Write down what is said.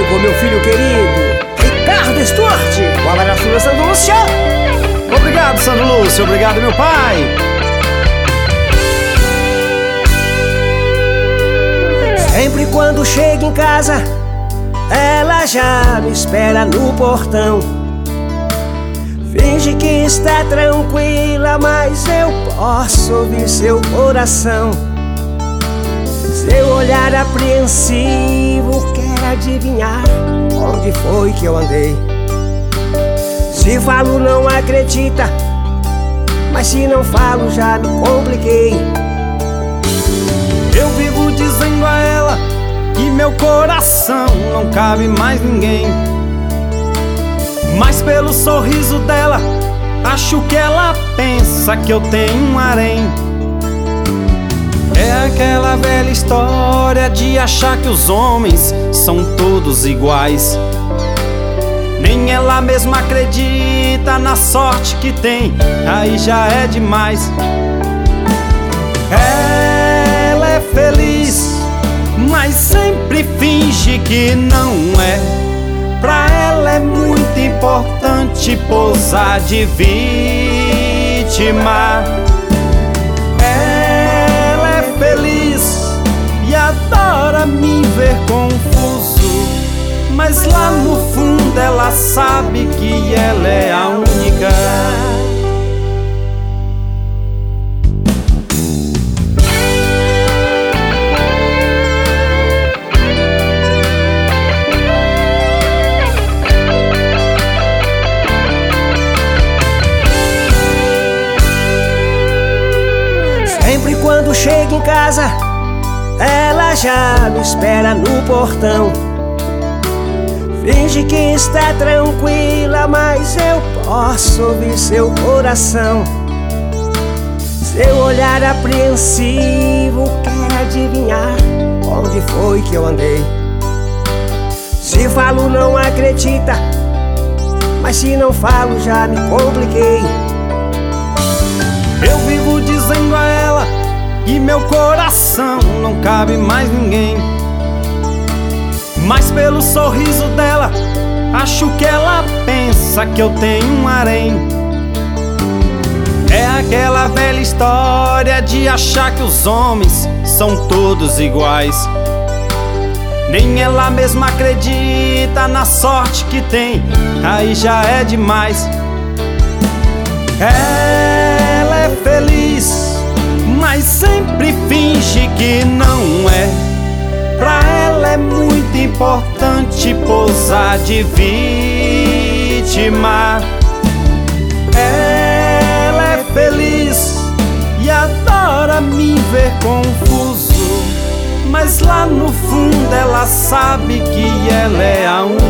com meu filho querido Ricardo Stuart. Um abraço do Santa Lúcia. Obrigado, Santa Lúcia. Obrigado, meu pai. Sempre quando chego em casa, ela já me espera no portão. Finge que está tranquila, mas eu posso ouvir seu coração. Seu olhar apreensivo quer adivinhar onde foi que eu andei. Se falo não acredita, mas se não falo já me compliquei. Eu vivo dizendo a ela que meu coração não cabe mais ninguém, mas pelo sorriso dela acho que ela pensa que eu tenho um harém. É aquela velha história de achar que os homens são todos iguais. Nem ela mesma acredita na sorte que tem, aí já é demais. Ela é feliz, mas sempre finge que não é. Pra ela é muito importante posar de vítima. Ela é feliz e adora me ver confuso, mas lá no fundo ela sabe que ela é a única. Sempre quando chego em casa, ela já me espera no portão. Finge que está tranquila, mas eu posso ouvir seu coração. Seu olhar apreensivo quer adivinhar onde foi que eu andei. Se falo não acredita, mas se não falo já me compliquei. Eu vivo dizendo a ela que meu coração não cabe mais ninguém, mas pelo sorriso dela acho que ela pensa que eu tenho um harém. É aquela velha história de achar que os homens são todos iguais. Nem ela mesma acredita na sorte que tem, aí já é demais. Ela é feliz, mas sempre finge que não é. Pra ela é muito importante posar de vítima. Ela é feliz e adora me ver confuso, mas lá no fundo ela sabe que ela é a única.